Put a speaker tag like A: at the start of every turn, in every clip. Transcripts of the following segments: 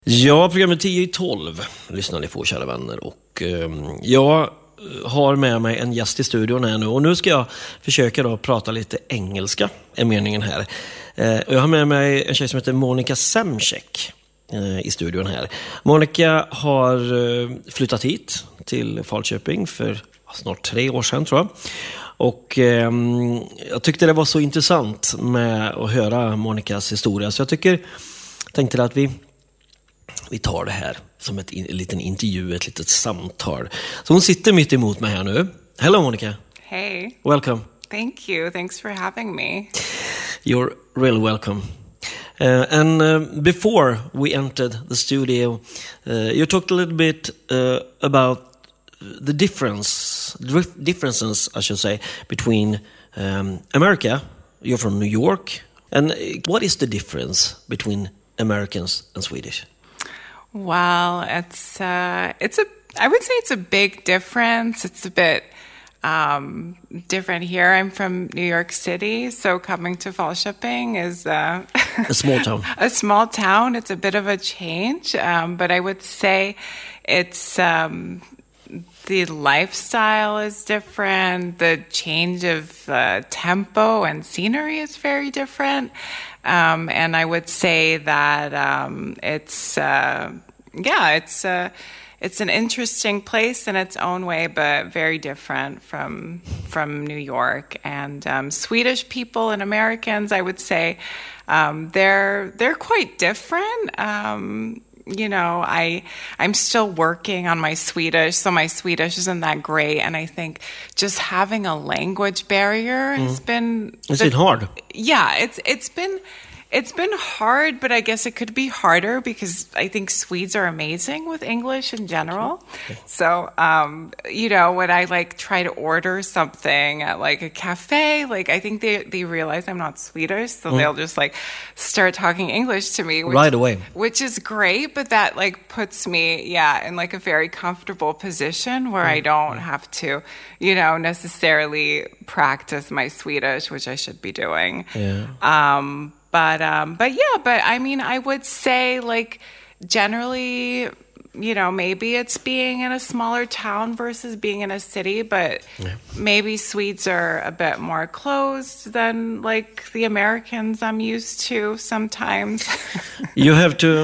A: Ja, programmet 10 i 12 lyssnar ni på, kära vänner. Och jag har med mig en gäst i studion här nu. Och nu ska jag försöka då prata lite engelska, är meningen här. Jag har med mig en tjej som heter Monica Semczek i studion här. Monica har flyttat hit till Falköping för snart 3 år sedan, tror jag. Och jag tyckte det var så intressant med att höra Monicas historia. Så jag tänkte att vi tar det här som en liten intervju, ett litet samtal. Så hon sitter mitt emot mig här nu. Hello, Monica.
B: Hey.
A: Welcome.
B: Thank you. Thanks for having me.
A: You're really welcome. Before we entered the studio, you talked a little bit about the differences, I should say, between America. You're from New York. And what is the difference between Americans and Swedish?
B: Well, I would say it's a big difference. It's a bit different here. I'm from New York City, so coming to Falköping is
A: a small town.
B: A small town. It's a bit of a change, but I would say it's the lifestyle is different. The change of tempo and scenery is very different. And I would say that it's an interesting place in its own way, but very different from New York. And Swedish people and Americans, I would say, they're quite different. I'm still working on my Swedish, so my Swedish isn't that great. And I think just having a language barrier has been...
A: Is it hard?
B: Yeah, it's been hard, but I guess it could be harder because I think Swedes are amazing with English in general. Okay. So, when I try to order something at a cafe, I think they realize I'm not Swedish, so they'll just start talking English to me
A: right away,
B: which is great. But that puts me, in a very comfortable position where I don't have to, necessarily practice my Swedish, which I should be doing.
A: Yeah.
B: But I mean, I would say generally, maybe it's being in a smaller town versus being in a city, but maybe Swedes are a bit more closed than the Americans I'm used to sometimes.
A: You have to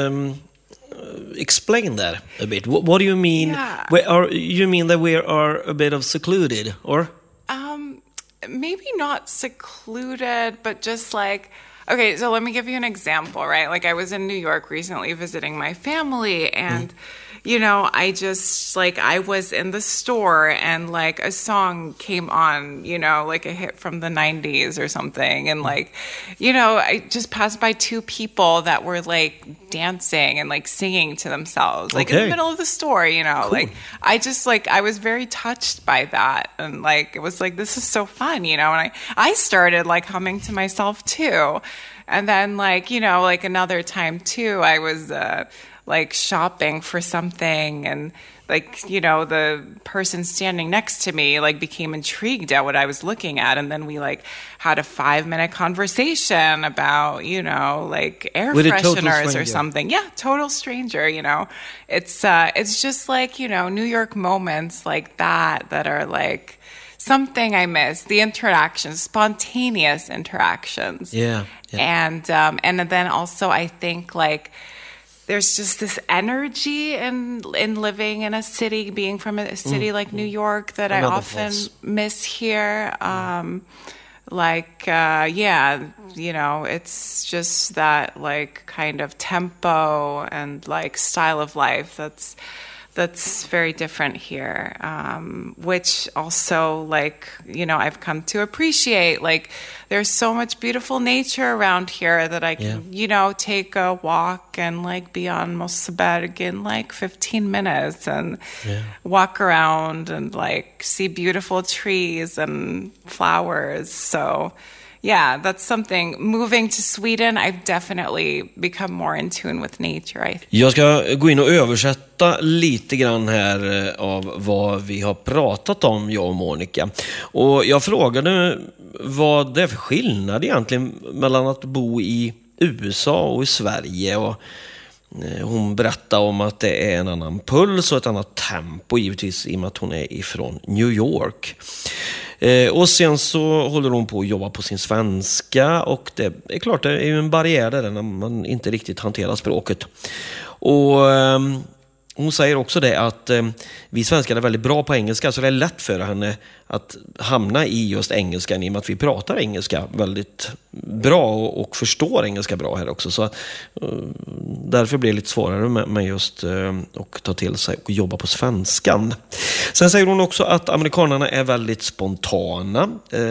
A: explain that a bit. What do you mean?
B: Yeah.
A: You mean that we are a bit of secluded, or?
B: Maybe not secluded, but just okay, so let me give you an example, right? I was in New York recently visiting my family, and, I just, I was in the store, and, a song came on, a hit from the 90s or something, and, I just passed by 2 people that were, dancing and, singing to themselves, in the middle of the store,
A: Cool.
B: I was very touched by that, and, it was this is so fun, and I started, humming to myself, too. And then, another time, too, I was, shopping for something, and, the person standing next to me, became intrigued at what I was looking at, and then we, had a 5-minute conversation about, air fresheners or something. Yeah, total stranger, It's just, New York moments like that are, something I miss, the interactions, spontaneous interactions.
A: Yeah.
B: And then also I think there's just this energy in living in a city, being from a city like New York that I often miss here. It's just that kind of tempo and style of life that's very different here, which also, I've come to appreciate. There's so much beautiful nature around here that I can, take a walk and, be on Moseberg in, 15 minutes and walk around and, see beautiful trees and flowers. So... yeah, that's something. Moving to Sweden, I've definitely become more in tune with nature.
A: Jag ska gå in och översätta lite grann här av vad vi har pratat om, jag och Monica. Och jag frågade vad det är för skillnad egentligen mellan att bo i USA och i Sverige. Och Hon berättar om att det är en annan puls och ett annat tempo, givetvis i och med att hon är ifrån New York. Och sen så håller hon på att jobba på sin svenska, och det är klart, det är ju en barriär där när man inte riktigt hanterar språket. Och hon säger också det att vi svenskar är väldigt bra på engelska, så det är lätt för henne att hamna i just engelskan i och med att vi pratar engelska väldigt bra och förstår engelska bra här också. Så därför blir det lite svårare med just att ta till sig och jobba på svenskan. Sen säger hon också att amerikanerna är väldigt spontana,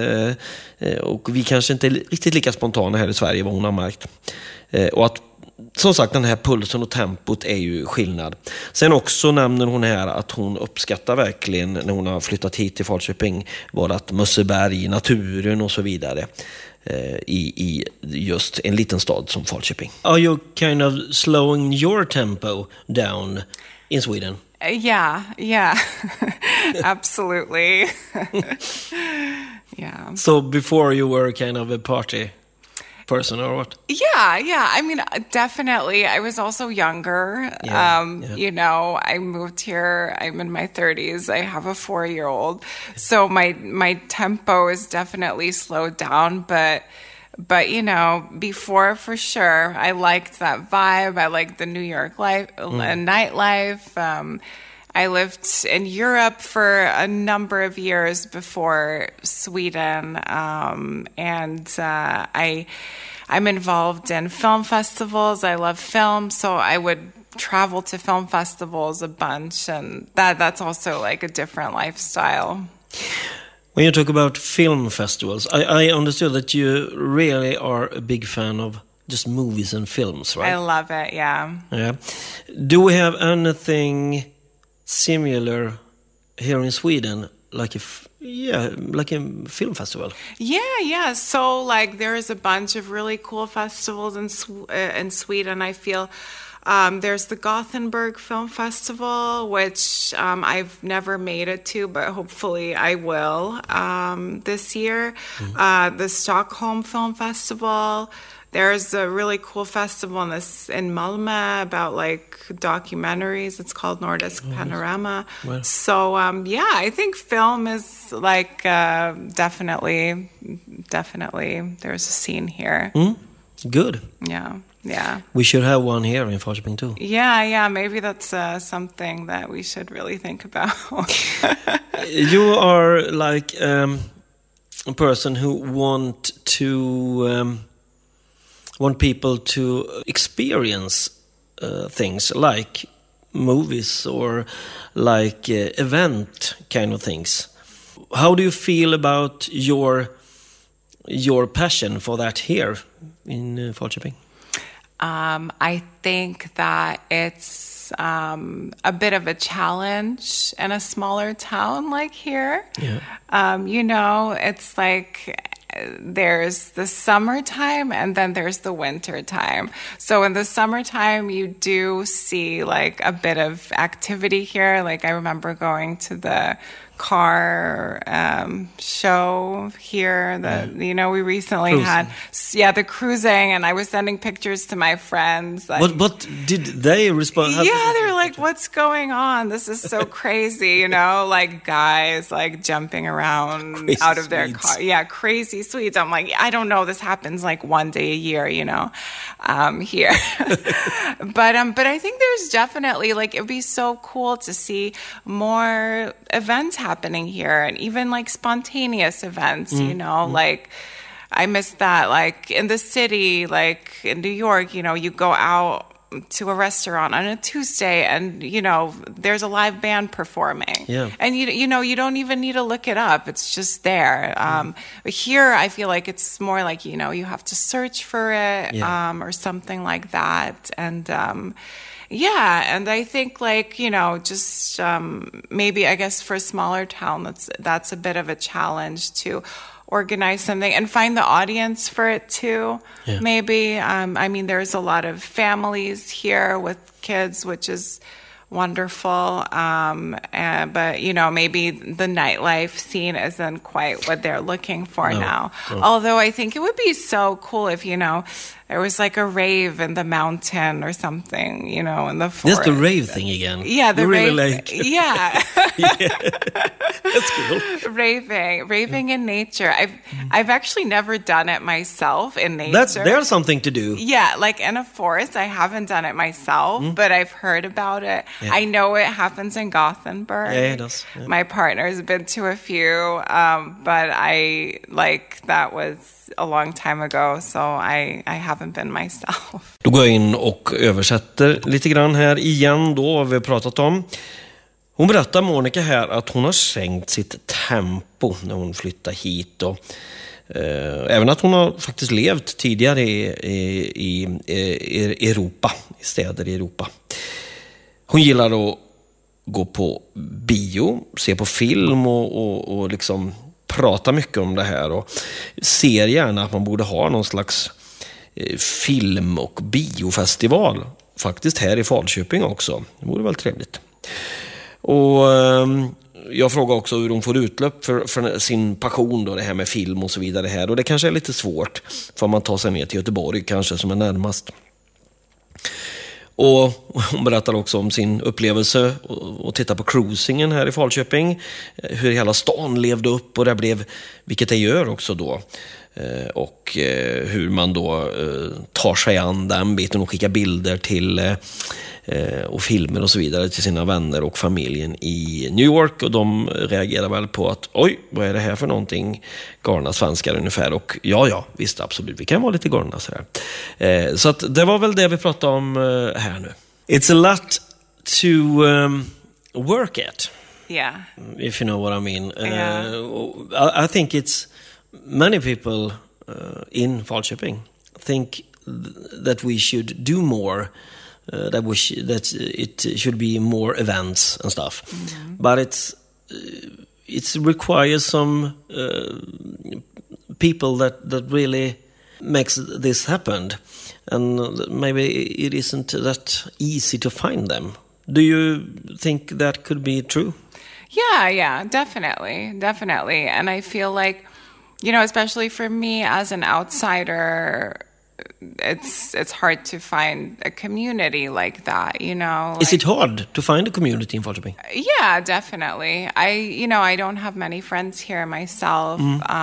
A: och vi kanske inte är riktigt lika spontana här i Sverige, vad hon har märkt. Och att som sagt, den här pulsen och tempot är ju skillnad. Sen också nämner hon här att hon uppskattar verkligen när hon har flyttat hit till Falköping vårat Mösseberg, naturen och så vidare i just en liten stad som Falköping. Are you kind of slowing your tempo down in Sweden?
B: Yeah. Absolutely. Yeah.
A: So before you were kind of a party person or what?
B: Yeah. I mean, definitely. I was also younger. You know, I moved here. I'm in my 30s. I have a 4-year-old. So my tempo is definitely slowed down, but you know, before, for sure, I liked that vibe. I liked the New York life and nightlife. I lived in Europe for a number of years before Sweden, and I'm involved in film festivals. I love film, so I would travel to film festivals a bunch, and that's also like a different lifestyle.
A: When you talk about film festivals, I understood that you really are a big fan of just movies and films, right?
B: I love it, yeah.
A: Do we have anything similar here in Sweden, like a film festival?
B: Yeah. So like there's a bunch of really cool festivals in Sweden. I feel there's the Gothenburg Film Festival, which I've never made it to, but hopefully I will this year. The Stockholm Film Festival. There's a really cool festival in Malmö about like documentaries. It's called Nordisk Panorama. Well. So I think film is like definitely there's a scene here.
A: Good.
B: Yeah.
A: We should have one here in Falköping too.
B: Yeah. Maybe that's something that we should really think about.
A: You are like a person who want people to experience things like movies or like event kind of things. How do you feel about your passion for that here in Falköping?
B: I think that it's a bit of a challenge in a smaller town like here.
A: Yeah.
B: You know, it's like there's the summertime and then there's the winter time. So in the summertime, you do see like a bit of activity here. Like I remember going to the car show here that we recently cruising. had the cruising, and I was sending pictures to my friends. Like,
A: what did they respond?
B: Yeah, they were like, "What's going on? This is so crazy!" Like guys like jumping around
A: crazy
B: out of their
A: Swedes.
B: car. Yeah, crazy Swedes. I'm like, I don't know. This happens like one day a year, here. But I think there's definitely like it'd be so cool to see more events happening here, and even like spontaneous events, like I miss that. Like in the city, like in New York, you go out to a restaurant on a Tuesday and, there's a live band performing.
A: Yeah.
B: And, you don't even need to look it up. It's just there. But here I feel like it's more like, you have to search for it or something like that. And, and I think like, just maybe I guess for a smaller town, that's a bit of a challenge to organize something and find the audience for it too.
A: Yeah.
B: Maybe. I mean, there's a lot of families here with kids, which is wonderful. But, maybe the nightlife scene isn't quite what they're looking for now.
A: No.
B: Although I think it would be so cool if, there was like a rave in the mountain or something, you know, in the forest.
A: That's the rave thing again.
B: Yeah, the
A: you
B: rave.
A: Really like...
B: Yeah.
A: That's cool.
B: Raving in nature. I've actually never done it myself in nature.
A: There's something to do.
B: Yeah, like in a forest. I haven't done it myself, but I've heard about it.
A: Yeah.
B: I know it happens in Gothenburg.
A: Yeah, it does. Yeah.
B: My partner's been to a few, but that was a long time ago, so I haven't been myself.
A: Då går jag in och översätter lite grann här igen då, vad vi har pratat om. Hon berättar, Monica, här att hon har sänkt sitt tempo när hon flyttar hit. Och, även att hon har faktiskt levt tidigare i Europa, i städer i Europa. Hon gillar att gå på bio, se på film och liksom prata mycket om det här. Och ser gärna att man borde ha någon slags film- och biofestival. Faktiskt här i Falköping också. Det vore väl trevligt. Och jag frågar också hur hon får utlopp för sin passion då, det här med film och så vidare här. Och det kanske är lite svårt för man tar sig ner till Göteborg kanske som är närmast. Och hon berättar också om sin upplevelse och titta på cruisingen här i Falköping. Hur hela stan levde upp och det blev, vilket det gör också då. Och hur man då tar sig an den biten och skickar bilder till och filmer och så vidare till sina vänner och familjen i New York. Och de reagerar väl på att oj, vad är det här för någonting? Galna svenskar ungefär. Och ja, visst absolut, vi kan vara lite galna sådär. Så att det var väl det vi pratade om här nu. It's a lot to work at.
B: Yeah.
A: If you know what I mean.
B: Yeah.
A: I think it's many people in Falköping think that we should do more. That it should be more events and stuff, but it requires some people that really makes this happen, and maybe it isn't that easy to find them. Do you think that could be true?
B: Yeah, definitely. And I feel like, you know, especially for me as an outsider, it's hard to find a community like that, you know.
A: Is it hard to find a community in Falköping?
B: Yeah, definitely. I don't have many friends here myself.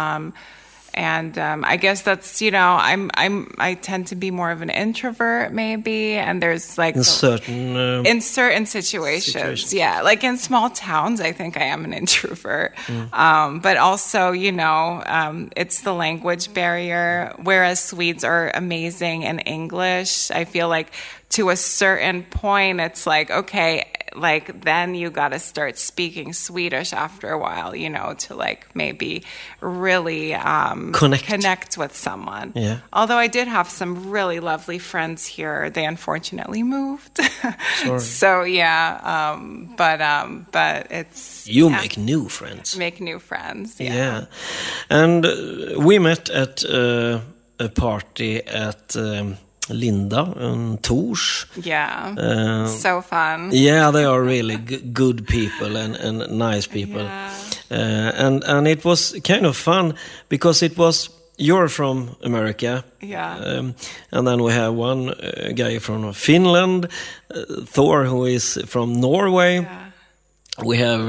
B: And I guess that's, you know, I tend to be more of an introvert maybe, and there's like
A: in certain
B: situations, yeah, like in small towns, I think I am an introvert. But also, you know, it's the language barrier. Whereas Swedes are amazing in English, I feel like to a certain point, it's like, okay, like then you got to start speaking Swedish after a while, you know, to like maybe really connect with someone.
A: Yeah.
B: Although I did have some really lovely friends here. They unfortunately moved.
A: Sorry.
B: So yeah, but it's
A: make new friends.
B: Make new friends.
A: Yeah. And we met at a party at Linda and Tors.
B: Yeah. So fun.
A: Yeah, they are really good people and nice people.
B: Yeah.
A: And it was kind of fun because you're from America.
B: Yeah.
A: And then we have one guy from Finland, Thor, who is from Norway.
B: Yeah.
A: We have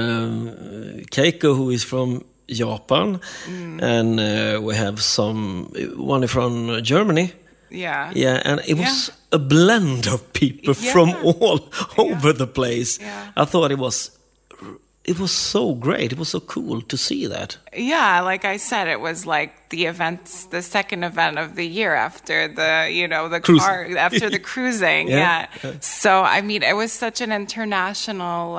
A: Keiko, who is from Japan. And we have one from Germany.
B: Yeah.
A: Yeah, and it was a blend of people from all over the place.
B: Yeah.
A: I thought it was so great. It was so cool to see that.
B: Yeah, like I said, it was like the second event of the year after the cruising. Yeah. So, I mean, it was such an international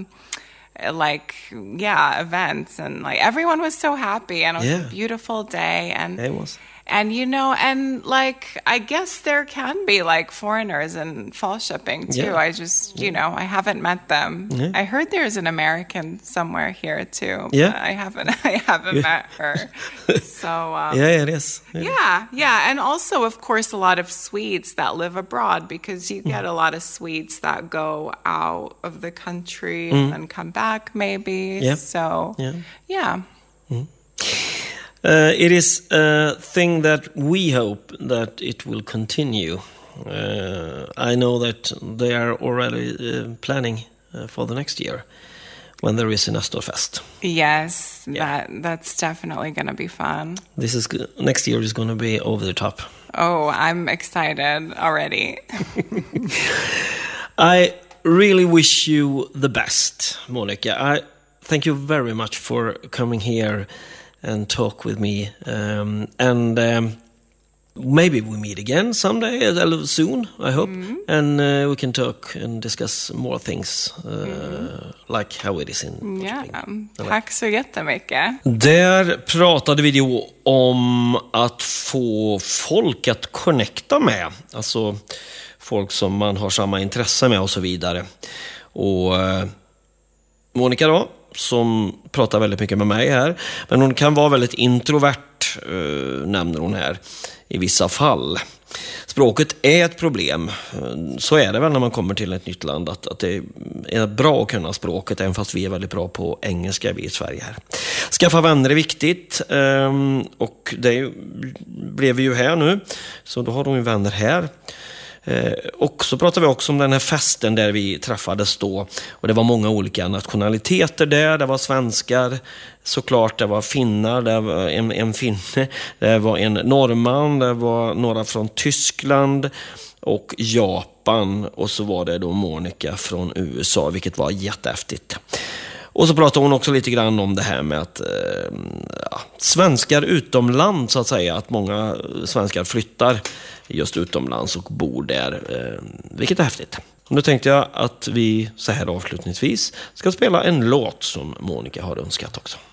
B: event, and like everyone was so happy, and it was a beautiful day, and
A: it was.
B: And, you know, and like, I guess there can be like foreigners in Falköping too.
A: Yeah.
B: I just, you know, I haven't met them.
A: Yeah.
B: I heard there's an American somewhere here too.
A: Yeah.
B: I haven't met her. So,
A: yeah, it is.
B: Yeah. And also, of course, a lot of Swedes that live abroad, because you get a lot of Swedes that go out of the country and come back maybe.
A: Yeah.
B: So, yeah.
A: It is a thing that we hope that it will continue. I know that they are already planning for the next year when there is a Nestorfest.
B: Yes, that's definitely going to be fun.
A: Next year is going to be over the top.
B: Oh, I'm excited already.
A: I really wish you the best, Monica. I thank you very much for coming here and talk with me. Maybe we meet again someday, soon, I hope. And we can talk and discuss more things, like how it is in Norrköping.
B: Tack så jättemycket.
A: Där pratade vi då om att få folk att connecta med. Alltså folk som man har samma intresse med och så vidare. Och Monica då, som pratar väldigt mycket med mig här. Men hon kan vara väldigt introvert, nämner hon här, i vissa fall. Språket är ett problem. Så är det väl när man kommer till ett nytt land, att det är bra att kunna språket, även fast vi är väldigt bra på engelska, vi i Sverige här. Skaffa vänner är viktigt, och det blev vi ju här nu, så då har de ju vänner här. Och så pratade vi också om den här festen där vi träffades då, och det var många olika nationaliteter där. Det var svenskar, såklart, det var finnar, det var en finne, det var en norrman, det var några från Tyskland och Japan, och så var det då Monica från USA, vilket var jättehäftigt. Och så pratade hon också lite grann om det här med att svenskar utomlands, så att säga, att många svenskar flyttar just utomlands och bor där, vilket är häftigt. Och nu tänkte jag att vi så här avslutningsvis ska spela en låt som Monica har önskat också.